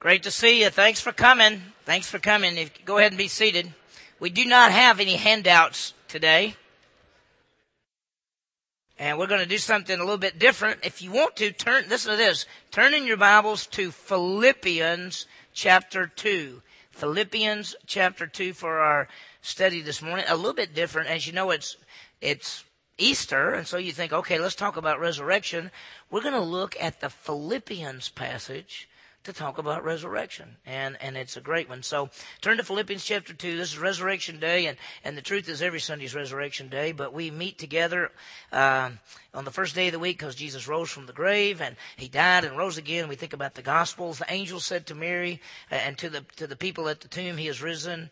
Great to see you. Thanks for coming. Thanks for coming. Go ahead and be seated. We do not have any handouts today. And we're going to do something a little bit different. If you want to, listen to this. Turn in your Bibles to Philippians chapter 2. Philippians chapter 2 for our study this morning. A little bit different. As you know, it's Easter, and so you think, okay, let's talk about resurrection. We're going to look at the Philippians passage to talk about resurrection, and it's a great one. So turn to Philippians chapter 2. This is Resurrection Day, and the truth is every Sunday's Resurrection Day, but we meet together on the first day of the week because Jesus rose from the grave, and he died and rose again. We think about the Gospels. The angel said to Mary and to the people at the tomb, he is risen.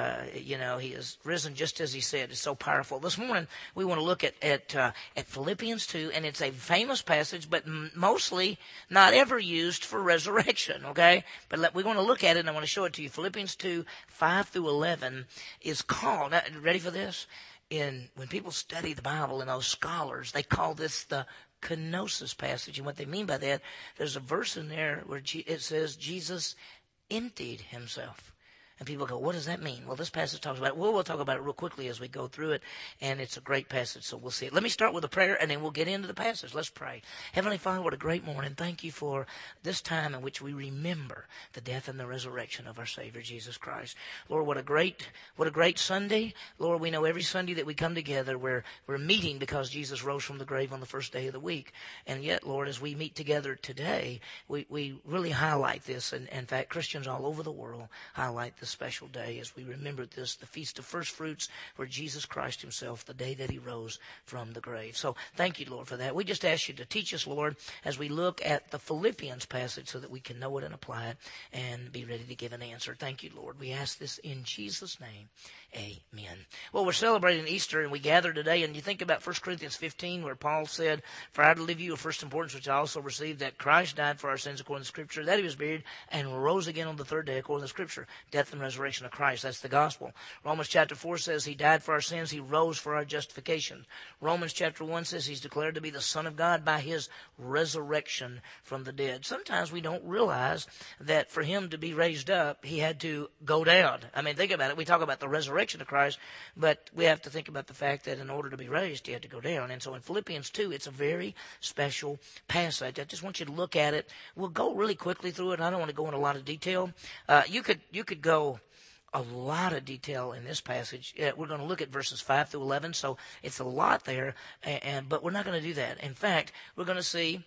He is risen just as he said. It's so powerful. This morning we want to look at Philippians 2, and it's a famous passage, but mostly not ever used for resurrection. Okay, but we're going to look at it, and I want to show it to you. Philippians 2, 5 through 11 is called, now, ready for this? When people study the Bible and those scholars, they call this the kenosis passage. And what they mean by that, there's a verse in there where it says Jesus emptied himself. And people go, what does that mean? Well, this passage talks about it. We'll talk about it real quickly as we go through it, and it's a great passage, so we'll see it. Let me start with a prayer, and then we'll get into the passage. Let's pray. Heavenly Father, what a great morning. Thank you for this time in which we remember the death and the resurrection of our Savior, Jesus Christ. Lord, what a great Sunday. Lord, we know every Sunday that we come together, we're meeting because Jesus rose from the grave on the first day of the week. And yet, Lord, as we meet together today, we really highlight this, and in fact, Christians all over the world highlight this special day as we remember this, the Feast of First Fruits, where Jesus Christ himself, the day that he rose from the grave. So thank you, Lord, for that. We just ask you to teach us, Lord, as we look at the Philippians passage so that we can know it and apply it and be ready to give an answer. Thank you, Lord. We ask this in Jesus' name. Amen. Well, we're celebrating Easter, and we gather today, and you think about 1 Corinthians 15, where Paul said, "For I deliver you of first importance, which I also received, that Christ died for our sins according to Scripture, that he was buried, and rose again on the third day according to Scripture." Death and resurrection of Christ. That's the gospel. Romans chapter 4 says he died for our sins. He rose for our justification. Romans chapter 1 says he's declared to be the Son of God by his resurrection from the dead. Sometimes we don't realize that for him to be raised up, he had to go down. I mean, think about it. We talk about the resurrection of Christ, but we have to think about the fact that in order to be raised, he had to go down. And so in Philippians 2, it's a very special passage. I just want you to look at it. We'll go really quickly through it. I don't want to go into a lot of detail. You could go a lot of detail in this passage. We're going to look at verses 5 through 11, so it's a lot there, but we're not going to do that. In fact, we're going to see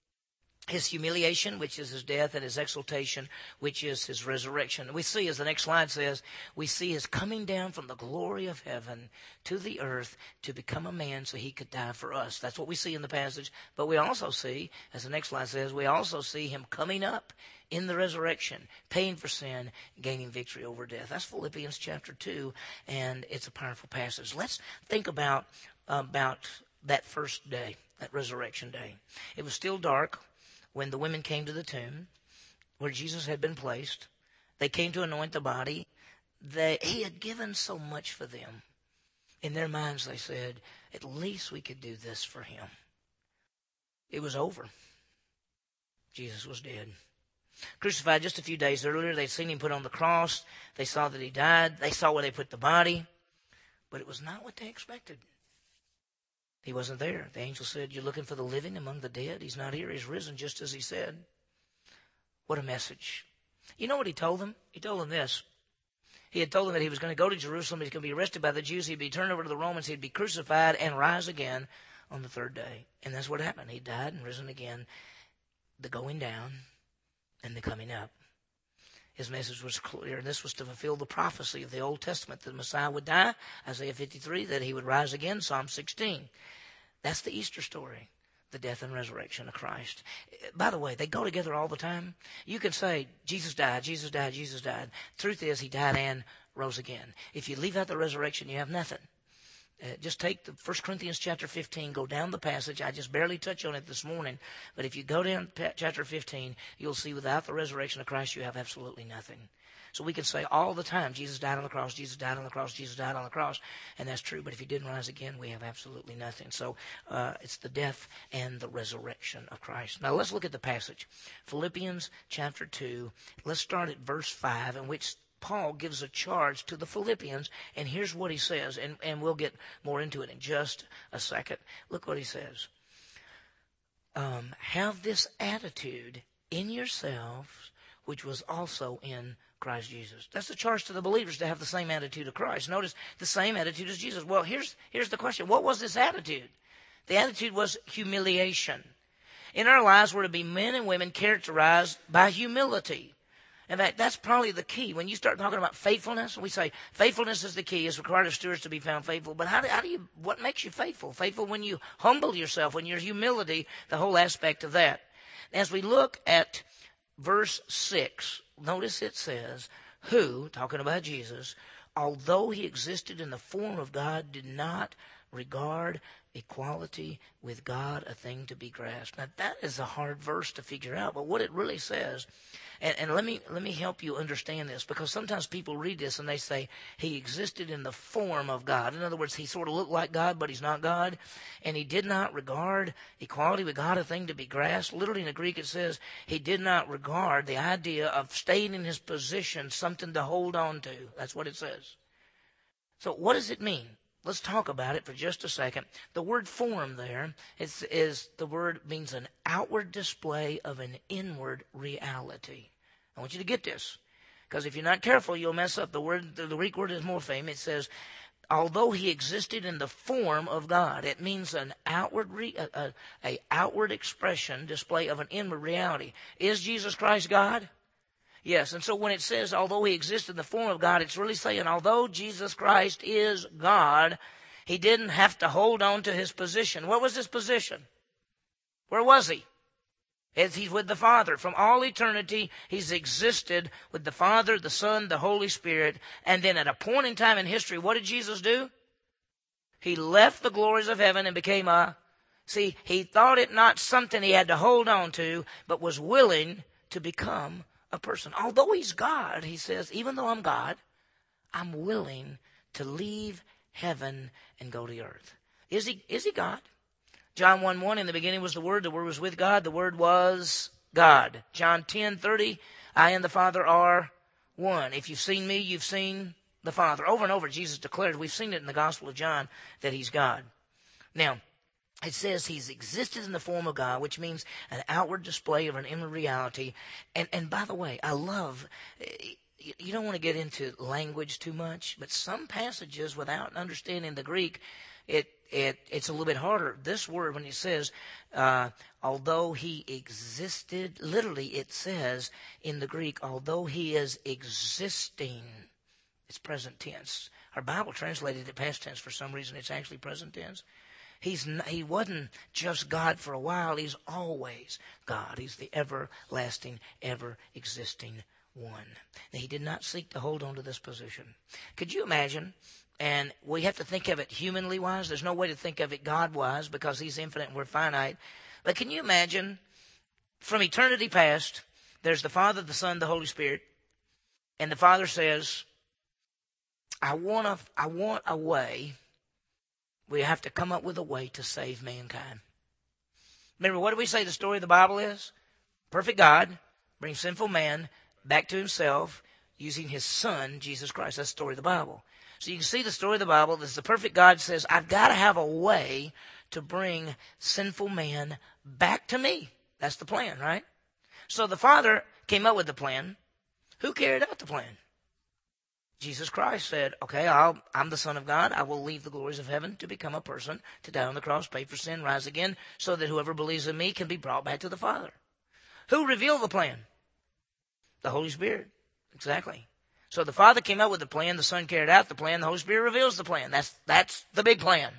his humiliation, which is his death, and his exaltation, which is his resurrection. We see, as the next slide says, we see his coming down from the glory of heaven to the earth to become a man so he could die for us. That's what we see in the passage. But we also see, as the next slide says, we also see him coming up in the resurrection, paying for sin, gaining victory over death. That's Philippians chapter 2, and it's a powerful passage. Let's think about that first day, that resurrection day. It was still dark when the women came to the tomb where Jesus had been placed. They came to anoint the body. He had given so much for them. In their minds, they said, at least we could do this for him. It was over. Jesus was dead. Crucified just a few days earlier, they'd seen him put on the cross. They saw that he died. They saw where they put the body. But it was not what they expected. He wasn't there. The angel said, "You're looking for the living among the dead? He's not here. He's risen just as he said." What a message. You know what he told them? He told them this. He had told them that he was going to go to Jerusalem. He's going to be arrested by the Jews. He'd be turned over to the Romans. He'd be crucified and rise again on the third day. And that's what happened. He died and risen again. The going down and the coming up. His message was clear, and this was to fulfill the prophecy of the Old Testament that the Messiah would die, Isaiah 53, that he would rise again, Psalm 16. That's the Easter story, the death and resurrection of Christ. By the way, they go together all the time. You can say, Jesus died, Jesus died, Jesus died. Truth is, he died and rose again. If you leave out the resurrection, you have nothing. Just take the 1 Corinthians chapter 15, go down the passage. I just barely touch on it this morning. But if you go down chapter 15, you'll see without the resurrection of Christ, you have absolutely nothing. So we can say all the time, Jesus died on the cross, Jesus died on the cross, Jesus died on the cross. And that's true. But if he didn't rise again, we have absolutely nothing. So it's the death and the resurrection of Christ. Now let's look at the passage. Philippians chapter 2. Let's start at verse 5, in which Paul gives a charge to the Philippians, and here's what he says, and we'll get more into it in just a second. Look what he says. Have this attitude in yourselves, which was also in Christ Jesus. That's the charge to the believers, to have the same attitude of Christ. Notice the same attitude as Jesus. Well, here's the question. What was this attitude? The attitude was humiliation. In our lives, we're to be men and women characterized by humility. In fact, that's probably the key. When you start talking about faithfulness, we say faithfulness is the key. It's required of stewards to be found faithful. But what makes you faithful? Faithful when you humble yourself, when your humility, the whole aspect of that. As we look at verse 6, notice it says, who, talking about Jesus, although he existed in the form of God, did not regard equality with God a thing to be grasped. Now that is a hard verse to figure out, but what it really says, and let me help you understand this, because sometimes people read this and they say he existed in the form of God. In other words, he sort of looked like God, but he's not God, and he did not regard equality with God a thing to be grasped. Literally in the Greek it says he did not regard the idea of staying in his position something to hold on to. That's what it says. So what does it mean? Let's talk about it for just a second. The word form there is the word means an outward display of an inward reality. I want you to get this, because if you're not careful, you'll mess up. The Greek word is morpheme. It says, although he existed in the form of God. It means an outward outward expression, display of an inward reality. Is Jesus Christ God? Yes, and so when it says, although he existed in the form of God, it's really saying, although Jesus Christ is God, he didn't have to hold on to his position. What was his position? Where was he? He's with the Father. From all eternity, he's existed with the Father, the Son, the Holy Spirit. And then at a point in time in history, what did Jesus do? He left the glories of heaven and became he thought it not something he had to hold on to, but was willing to become a person. Although he's God, he says, even though I'm God, I'm willing to leave heaven and go to the earth. Is he God? John 1:1, in the beginning was the Word was with God, the Word was God. John 10:30, I and the Father are one. If you've seen me, you've seen the Father. Over and over, Jesus declared, we've seen it in the Gospel of John, that he's God. Now, it says he's existed in the form of God, which means an outward display of an inner reality. And by the way, I love, you don't want to get into language too much, but some passages, without understanding the Greek, it's a little bit harder. This word, when it says, although he existed, literally it says in the Greek, although he is existing, it's present tense. Our Bible translated it past tense for some reason. It's actually present tense. He wasn't just God for a while. He's always God. He's the everlasting, ever-existing one. He did not seek to hold on to this position. Could you imagine? And we have to think of it humanly wise. There's no way to think of it God wise, because he's infinite and we're finite. But can you imagine, from eternity past, there's the Father, the Son, the Holy Spirit, and the Father says, I want a way. We have to come up with a way to save mankind. Remember, what do we say the story of the Bible is? Perfect God brings sinful man back to himself using his Son, Jesus Christ. That's the story of the Bible. So you can see the story of the Bible. This is the perfect God says, I've got to have a way to bring sinful man back to me. That's the plan, right? So the Father came up with the plan. Who carried out the plan? Jesus Christ said, okay, I'm the Son of God. I will leave the glories of heaven to become a person, to die on the cross, pay for sin, rise again, so that whoever believes in me can be brought back to the Father. Who revealed the plan? The Holy Spirit. Exactly. So the Father came up with the plan, the Son carried out the plan, the Holy Spirit reveals the plan. That's the big plan.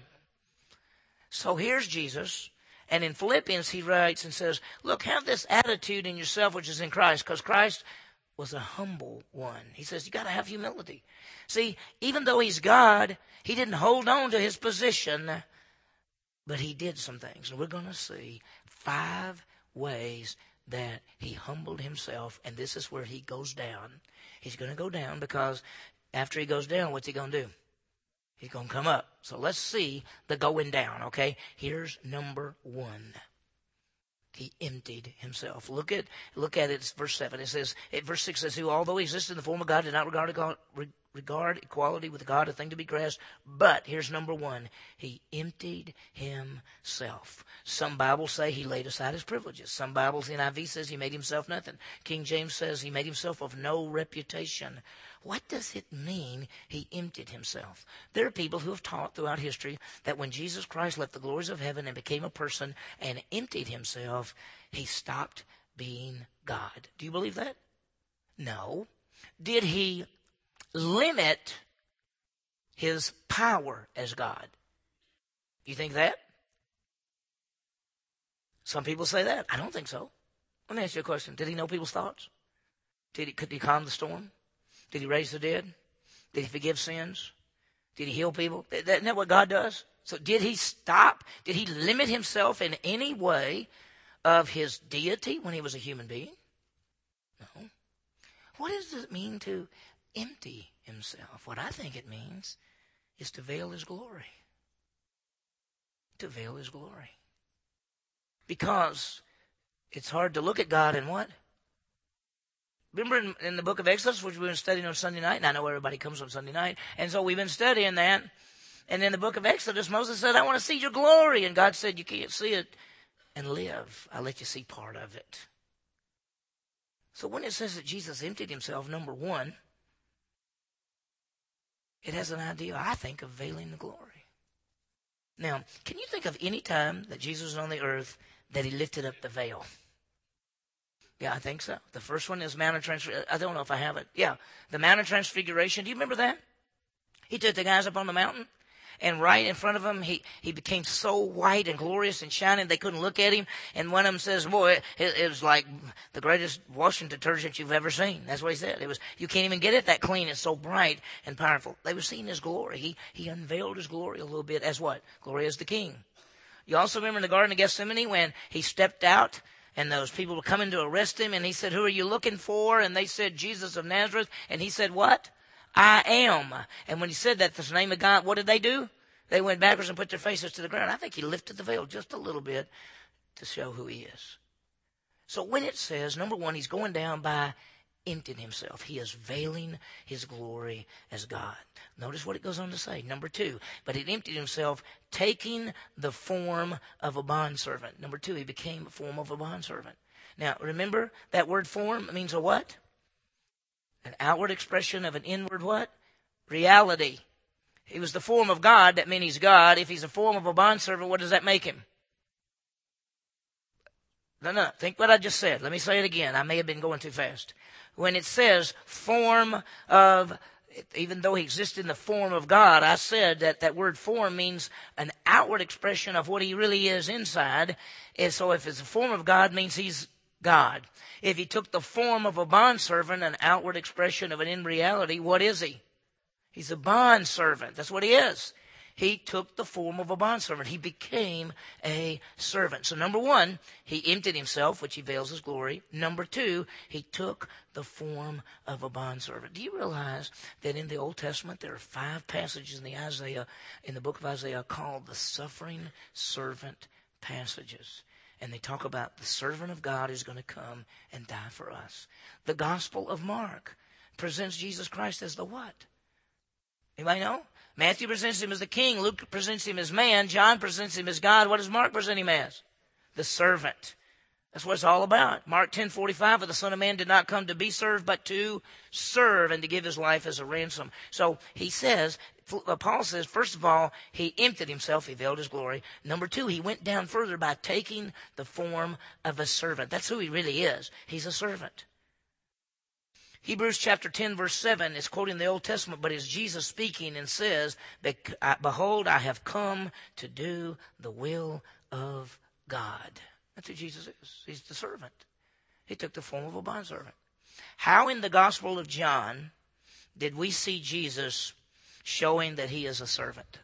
So here's Jesus, and in Philippians he writes and says, look, have this attitude in yourself which is in Christ, because Christ was a humble one. He says, you got to have humility. See, even though he's God, he didn't hold on to his position, but he did some things. And we're going to see 5 ways that he humbled himself, and this is where he goes down. He's going to go down because after he goes down, what's he going to do? He's going to come up. So let's see the going down, okay? Here's number 1. He emptied himself. Look at it. It's verse 7. It says, verse 6 says, who, although he existed in the form of God, did not regard equality with God a thing to be grasped. But here's number 1. He emptied himself. Some Bibles say he laid aside his privileges. Some Bibles, NIV says he made himself nothing. King James says he made himself of no reputation. What does it mean he emptied himself? There are people who have taught throughout history that when Jesus Christ left the glories of heaven and became a person and emptied himself, he stopped being God. Do you believe that? No. Did he limit his power as God? Do you think that? Some people say that. I don't think so. Let me ask you a question. Did he know people's thoughts? Could he calm the storm? Did he raise the dead? Did he forgive sins? Did he heal people? Isn't that what God does? So did he stop? Did he limit himself in any way of his deity when he was a human being? No. What does it mean to empty himself? What I think it means is to veil his glory. To veil his glory. Because it's hard to look at God and what? Remember in the book of Exodus, which we've been studying on Sunday night, and I know everybody comes on Sunday night, and so we've been studying that. And in the book of Exodus, Moses said, I want to see your glory. And God said, you can't see it and live. I'll let you see part of it. So when it says that Jesus emptied himself, number 1, it has an idea, I think, of veiling the glory. Now, can you think of any time that Jesus was on the earth that he lifted up the veil? Yeah, I think so. The first one is Mount of Transfiguration. I don't know if I have it. Yeah, the Mount of Transfiguration. Do you remember that? He took the guys up on the mountain, and right in front of them, he became so white and glorious and shining they couldn't look at him. And one of them says, boy, it was like the greatest washing detergent you've ever seen. That's what he said. You can't even get it that clean. It's so bright and powerful. They were seeing his glory. He unveiled his glory a little bit as what? Glory as the King. You also remember in the Garden of Gethsemane when he stepped out and those people were coming to arrest him, and he said, who are you looking for? And they said, Jesus of Nazareth. And he said, what? I am. And when he said that, the name of God, what did they do? They went backwards and put their faces to the ground. I think he lifted the veil just a little bit to show who he is. So when it says, number 1, he's going down by emptying himself. He is veiling his glory as God. Notice what it goes on to say. Number 2, but he emptied himself, taking the form of a bondservant. Number 2, he became a form of a bondservant. Now, remember that word form means a what? An outward expression of an inward what? Reality. He was the form of God. That means he's God. If he's a form of a bondservant, what does that make him? No. Think what I just said. Let me say it again. I may have been going too fast. When it says form of, even though he exists in the form of God, I said that word form means an outward expression of what he really is inside. And so if it's a form of God, it means he's God. If he took the form of a bondservant, an outward expression of an in reality, what is he? He's a bondservant. That's what he is. He took the form of a bondservant. He became a servant. So number 1, he emptied himself, which he veils his glory. Number 2, he took the form of a bondservant. Do you realize that in the Old Testament there are 5 passages in the book of Isaiah called the suffering servant passages? And they talk about the servant of God is going to come and die for us. The Gospel of Mark presents Jesus Christ as the what? Anybody know? Matthew presents him as the king. Luke presents him as man. John presents him as God. What does Mark present him as? The servant. That's what it's all about. Mark 10:45, for the Son of Man did not come to be served, but to serve and to give his life as a ransom. So he says, Paul says, first of all, he emptied himself. He veiled his glory. Number 2, he went down further by taking the form of a servant. That's who he really is. He's a servant. Hebrews chapter 10 verse 7 is quoting the Old Testament, but it's Jesus speaking and says, behold, I have come to do the will of God. That's who Jesus is. He's the servant. He took the form of a bondservant. How in the Gospel of John did we see Jesus showing that he is a servant?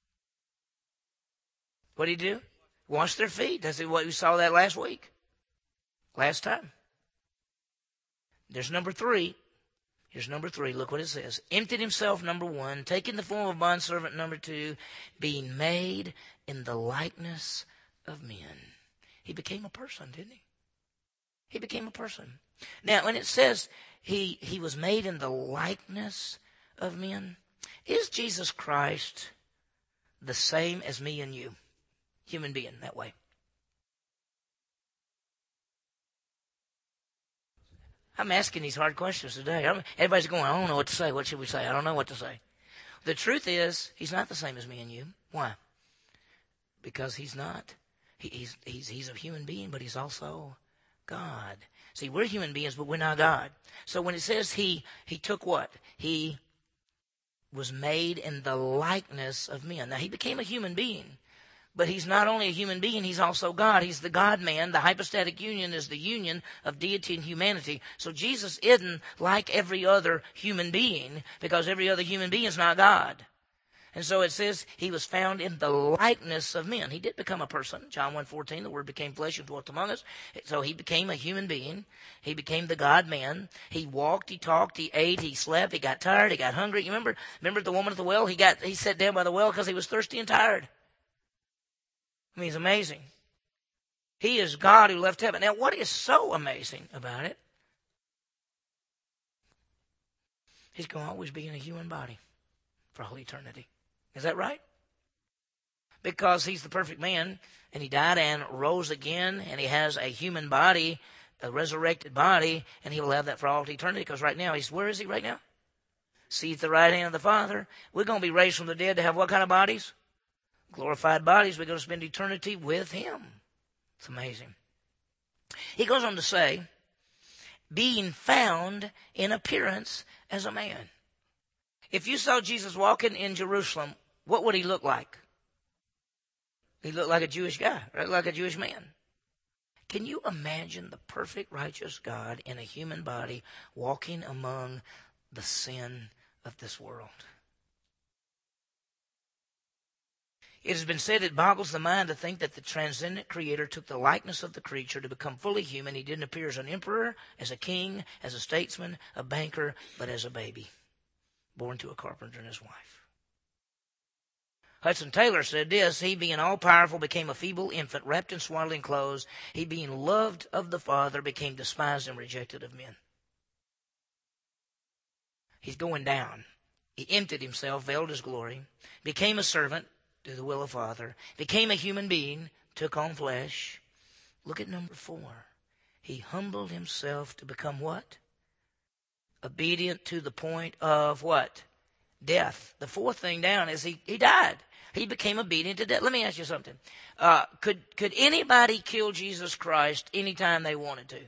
What did he do? Wash their feet. That's what we saw that last week. Last time. There's number 3. Here's number 3. Look what it says. Emptied himself, number 1. Taking the form of bondservant, number 2. Being made in the likeness of men. He became a person, didn't he? He became a person. Now, when it says he was made in the likeness of men, is Jesus Christ the same as me and you? Human being that way. I'm asking these hard questions today. Everybody's going, I don't know what to say. What should we say? I don't know what to say. The truth is, he's not the same as me and you. Why? Because he's not. He's a human being, but he's also God. See, we're human beings, but we're not God. So when it says he took what? He was made in the likeness of men. Now, he became a human being. But he's not only a human being, he's also God. He's the God-man. The hypostatic union is the union of deity and humanity. So Jesus isn't like every other human being, because every other human being is not God. And so it says he was found in the likeness of men. He did become a person. John 1:14, the Word became flesh and dwelt among us. So he became a human being. He became the God-man. He walked, he talked, he ate, he slept, he got tired, he got hungry. You remember the woman at the well? He sat down by the well because he was thirsty and tired. I mean, it's amazing. He is God who left heaven. Now, what is so amazing about it? He's going to always be in a human body for all eternity. Is that right? Because he's the perfect man, and he died and rose again, and he has a human body, a resurrected body, and he will have that for all eternity. Because right now, where is he right now? Seated at the right hand of the Father. We're going to be raised from the dead to have what kind of bodies? Glorified bodies. We're going to spend eternity with him. It's amazing. He goes on to say, being found in appearance as a man. If you saw Jesus walking in Jerusalem, what would he look like? He looked like a Jewish guy, right? Like a Jewish man. Can you imagine the perfect righteous God in a human body walking among the sin of this world? It has been said it boggles the mind to think that the transcendent Creator took the likeness of the creature to become fully human. He didn't appear as an emperor, as a king, as a statesman, a banker, but as a baby, born to a carpenter and his wife. Hudson Taylor said this, he being all-powerful became a feeble infant wrapped in swaddling clothes. He being loved of the Father became despised and rejected of men. He's going down. He emptied himself, veiled his glory, became a servant, do the will of Father, became a human being, took on flesh. Look at number 4. He humbled himself to become what? Obedient to the point of what? Death. The 4th thing down is he died. He became obedient to death. Let me ask you something. Could anybody kill Jesus Christ anytime they wanted to?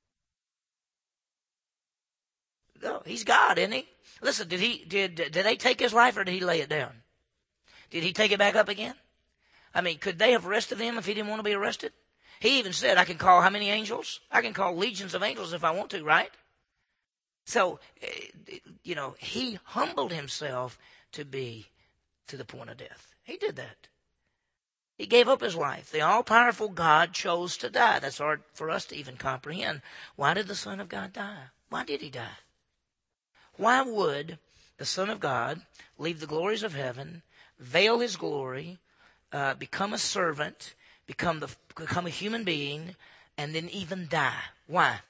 No, he's God, isn't he? Listen, did they take his life or did he lay it down? Did he take it back up again? I mean, could they have arrested him if he didn't want to be arrested? He even said, I can call how many angels? I can call legions of angels if I want to, right? So, he humbled himself to be to the point of death. He did that. He gave up his life. The all-powerful God chose to die. That's hard for us to even comprehend. Why did the Son of God die? Why did he die? Why would the Son of God leave the glories of heaven, veil his glory, become a servant, become a human being, and then even die? Why?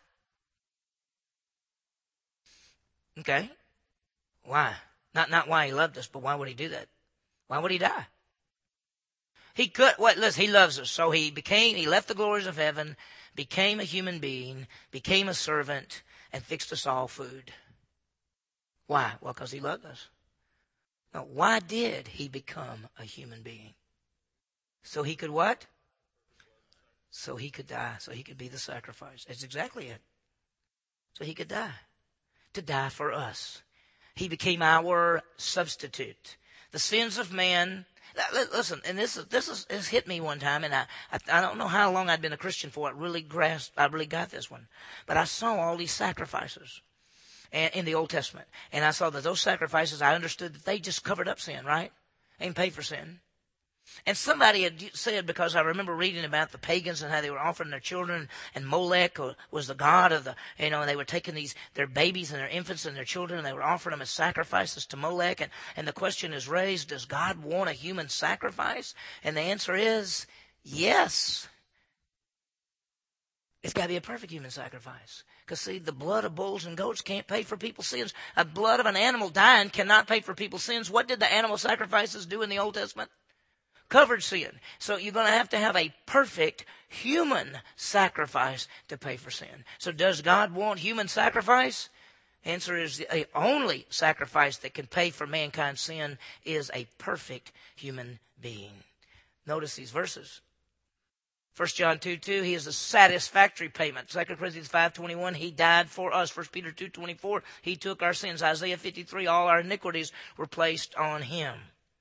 Okay. Why? Not why he loved us, but why would he do that? Why would he die? He could, listen, he loves us. So he left the glories of heaven, became a human being, became a servant, and fixed us all food. Why? Well, because he loved us. Now, why did he become a human being? So he could what? So he could die. So he could be the sacrifice. That's exactly it. So he could die. To die for us. He became our substitute. The sins of man Listen, and this has hit me one time, and I don't know how long I'd been a Christian for. I really got this one. But I saw all these sacrifices in the Old Testament. And I saw that those sacrifices, I understood that they just covered up sin, right? They didn't pay for sin. And somebody had said, because I remember reading about the pagans and how they were offering their children, and Molech was the god of and they were taking their babies and their infants and their children, and they were offering them as sacrifices to Molech. And the question is raised, does God want a human sacrifice? And the answer is yes. It's got to be a perfect human sacrifice. Because, see, the blood of bulls and goats can't pay for people's sins. The blood of an animal dying cannot pay for people's sins. What did the animal sacrifices do in the Old Testament? Covered sin. So you're going to have a perfect human sacrifice to pay for sin. So does God want human sacrifice? Answer is the only sacrifice that can pay for mankind's sin is a perfect human being. Notice these verses. 1 John 2:2, he is a satisfactory payment. 2 Corinthians 5:21, he died for us. 1 Peter 2:24, he took our sins. Isaiah 53, all our iniquities were placed on him.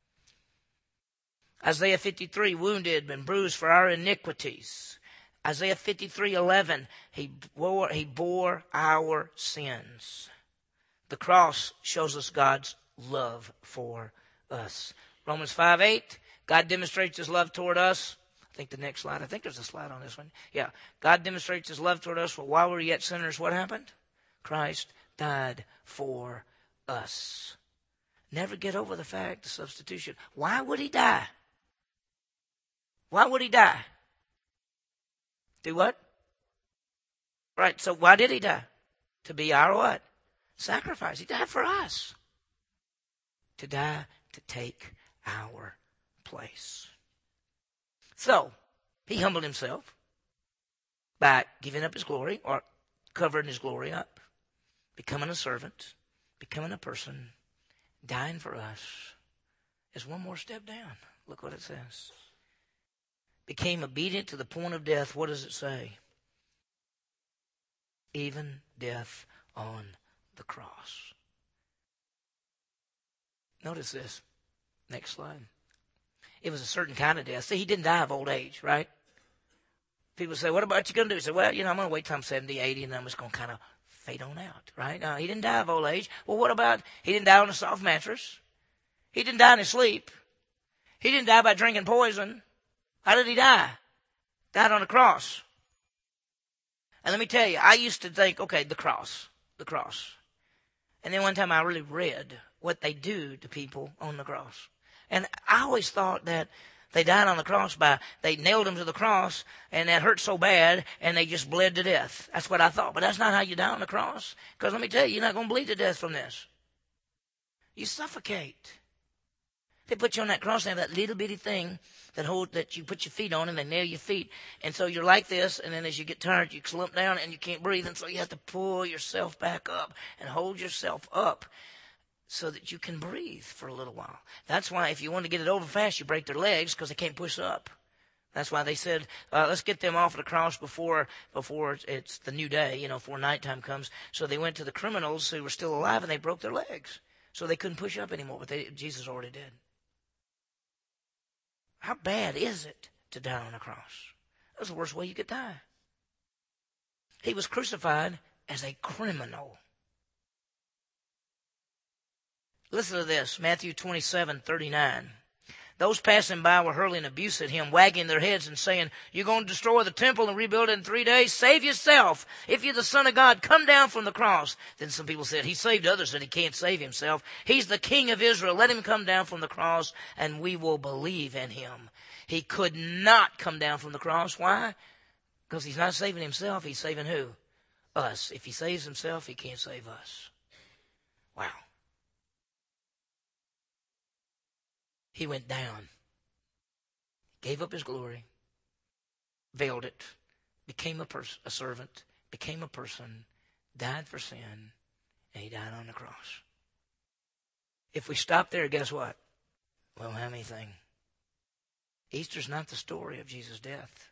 Isaiah 53, wounded and bruised for our iniquities. Isaiah 53:11, he bore our sins. The cross shows us God's love for us. Romans 5:8, God demonstrates his love toward us. I think the next slide. I think there's a slide on this one. Yeah. God demonstrates his love toward us. For while we were yet sinners, what happened? Christ died for us. Never get over the fact of substitution. Why would he die? Why would he die? Do what? Right. So why did he die? To be our what? Sacrifice. He died for us. To die to take our place. So, he humbled himself by giving up his glory, or covering his glory up, becoming a servant, becoming a person, dying for us. Is one more step down. Look what it says. Became obedient to the point of death. What does it say? Even death on the cross. Notice this. Next slide. It was a certain kind of death. See, he didn't die of old age, right? People say, what about you going to do? He said, well, I'm going to wait till I'm 70, 80, and then I'm just going to kind of fade on out, right? No, he didn't die of old age. Well, what about, he didn't die on a soft mattress. He didn't die in his sleep. He didn't die by drinking poison. How did he die? Died on a cross. And let me tell you, I used to think, okay, the cross. And then one time I really read what they do to people on the cross. And I always thought that they died on the cross they nailed them to the cross, and that hurt so bad, and they just bled to death. That's what I thought. But that's not how you die on the cross. Because let me tell you, you're not going to bleed to death from this. You suffocate. They put you on that cross, and they have that little bitty thing that you put your feet on, and they nail your feet. And so you're like this, and then as you get tired, you slump down, and you can't breathe. And so you have to pull yourself back up and hold yourself up, so that you can breathe for a little while. That's why if you want to get it over fast, you break their legs because they can't push up. That's why they said, let's get them off of the cross before it's the new day, before nighttime comes. So they went to the criminals who were still alive, and they broke their legs. So they couldn't push up anymore, but Jesus already did. How bad is it to die on a cross? That's the worst way you could die. He was crucified as a criminal. Listen to this, Matthew 27:39. Those passing by were hurling abuse at him, wagging their heads and saying, you're going to destroy the temple and rebuild it in 3 days? Save yourself. If you're the Son of God, come down from the cross. Then some people said, he saved others and he can't save himself. He's the King of Israel. Let him come down from the cross and we will believe in him. He could not come down from the cross. Why? Because he's not saving himself. He's saving who? Us. If he saves himself, he can't save us. Wow. He went down, gave up his glory, veiled it, became a servant, became a person, died for sin, and he died on the cross. If we stop there, guess what? We don't have anything. Easter's not the story of Jesus' death.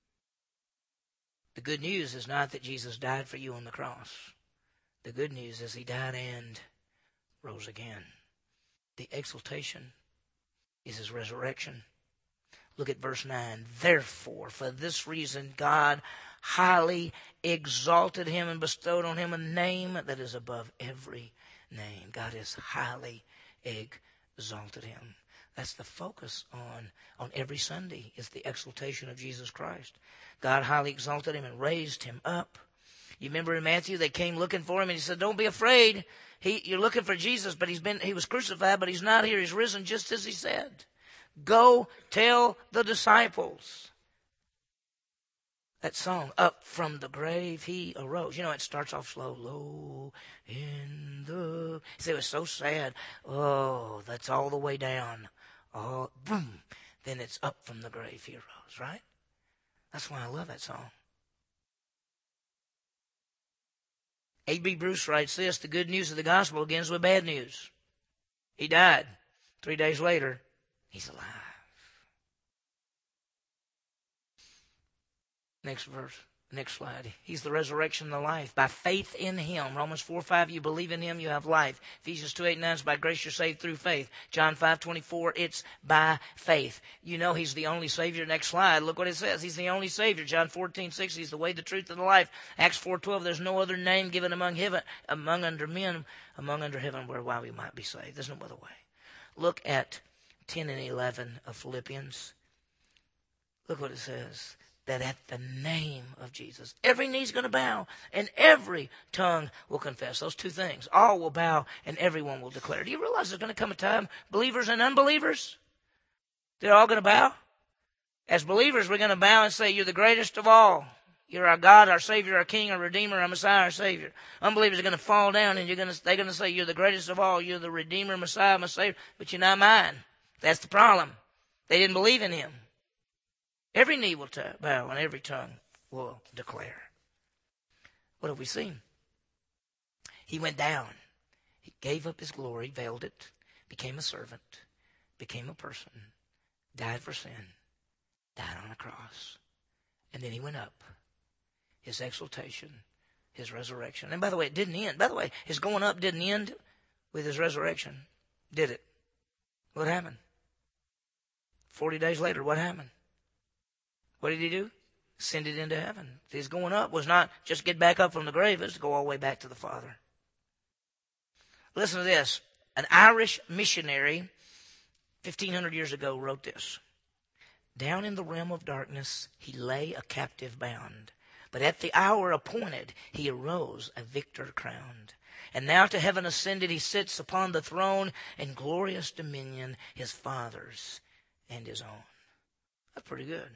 The good news is not that Jesus died for you on the cross. The good news is he died and rose again. The exaltation, is his resurrection. Look at verse 9. Therefore, for this reason, God highly exalted him and bestowed on him a name that is above every name. God has highly exalted him. That's the focus on every Sunday, is the exaltation of Jesus Christ. God highly exalted him and raised him up. You remember in Matthew, they came looking for him, and he said, don't be afraid. You're looking for Jesus, but he was crucified, but he's not here. He's risen just as he said. Go tell the disciples. That song, Up from the Grave He Arose. You know, it starts off slow. Low in the... See, it was so sad. Oh, that's all the way down. Oh, boom. Then it's up from the grave he arose, right? That's why I love that song. A.B. Bruce writes this: the good news of the gospel begins with bad news. He died. 3 days later, he's alive. Next verse. Next slide. He's the resurrection and the life. By faith in him. Romans 4:5, you believe in him, you have life. Ephesians 2:8-9, it's by grace you're saved through faith. John 5:24, it's by faith. You know he's the only Savior. Next slide. Look what it says. He's the only Savior. John 14:6, he's the way, the truth, and the life. Acts 4:12, there's no other name given among under heaven whereby we might be saved. There's no other way. Look at 10 and 11 of Philippians. Look what it says. That at the name of Jesus, every knee's going to bow and every tongue will confess. Those two things. All will bow and everyone will declare. Do you realize there's going to come a time, believers and unbelievers, they're all going to bow? As believers, we're going to bow and say, you're the greatest of all. You're our God, our Savior, our King, our Redeemer, our Messiah, our Savior. Unbelievers are going to fall down and they're going to say, you're the greatest of all. You're the Redeemer, Messiah, my Savior, but you're not mine. That's the problem. They didn't believe in him. Every knee will bow and every tongue will declare. What have we seen? He went down. He gave up his glory, veiled it, became a servant, became a person, died for sin, died on a cross. And then he went up. His exaltation, his resurrection. And by the way, it didn't end. By the way, his going up didn't end with his resurrection, did it? What happened? 40 days later, what happened? What did he do? Ascended into heaven. His going up was not just get back up from the grave. It was to go all the way back to the Father. Listen to this. An Irish missionary 1,500 years ago wrote this. Down in the realm of darkness, he lay a captive bound. But at the hour appointed, he arose a victor crowned. And now to heaven ascended, he sits upon the throne in glorious dominion, his Father's and his own. That's pretty good.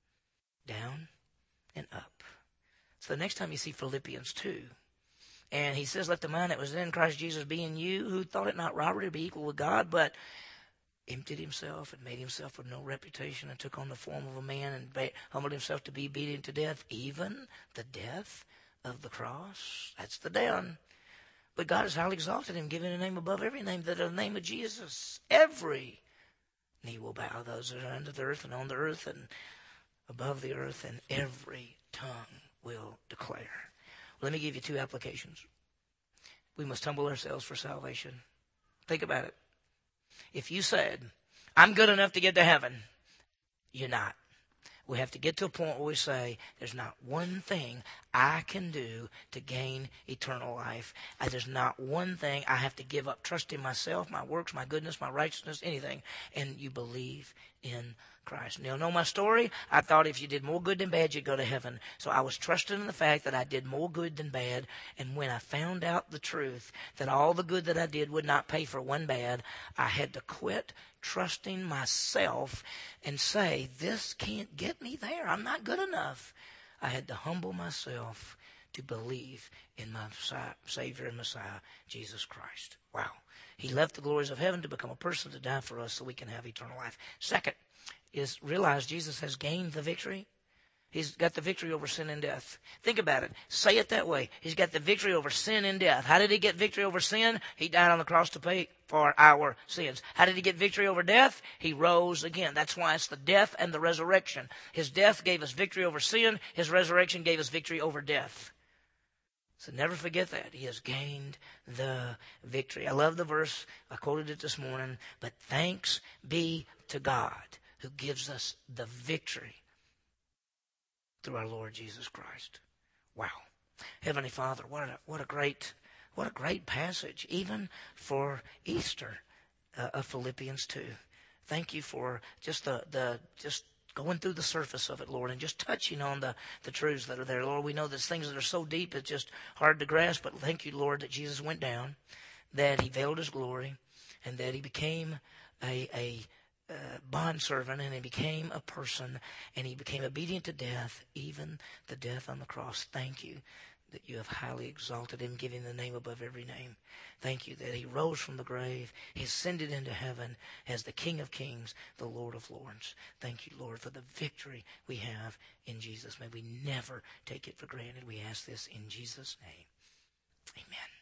Down and up. So the next time you see Philippians 2, and he says, let the mind that was in Christ Jesus be in you, who thought it not robbery to be equal with God, but emptied himself and made himself of no reputation and took on the form of a man and humbled himself to be obedient to death, even the death of the cross. That's the down. But God has highly exalted him, giving a name above every name, that in the name of Jesus, every knee will bow, those that are under the earth and on the earth and above the earth, and every tongue will declare. Let me give you two applications. We must humble ourselves for salvation. Think about it. If you said, I'm good enough to get to heaven, you're not. We have to get to a point where we say, there's not one thing I can do to gain eternal life. There's not one thing I have to give up, trusting myself, my works, my goodness, my righteousness, anything. And you believe in Christ. Now, know my story? I thought if you did more good than bad, you'd go to heaven. So I was trusting in the fact that I did more good than bad. And when I found out the truth that all the good that I did would not pay for one bad, I had to quit trusting myself and say, this can't get me there. I'm not good enough. I had to humble myself to believe in my Savior and Messiah, Jesus Christ. Wow. He left the glories of heaven to become a person to die for us so we can have eternal life. Second is realize Jesus has gained the victory. He's got the victory over sin and death. Think about it. Say it that way. He's got the victory over sin and death. How did he get victory over sin? He died on the cross to pay for our sins. How did he get victory over death? He rose again. That's why it's the death and the resurrection. His death gave us victory over sin. His resurrection gave us victory over death. So never forget that. He has gained the victory. I love the verse. I quoted it this morning. But thanks be to God who gives us the victory through our Lord Jesus Christ. Wow. Heavenly Father, what a great passage, even for Easter of Philippians 2. Thank you for just just going through the surface of it, Lord, and just touching on the truths that are there. Lord, we know there's things that are so deep it's just hard to grasp, but thank you, Lord, that Jesus went down, that he veiled his glory, and that he became a bondservant, and he became a person, and he became obedient to death, even the death on the cross. Thank you that you have highly exalted him, giving the name above every name. Thank you that he rose from the grave, he ascended into heaven as the King of Kings, the Lord of Lords. Thank you, Lord, for the victory we have in Jesus. May we never take it for granted. We ask this in Jesus' name. Amen.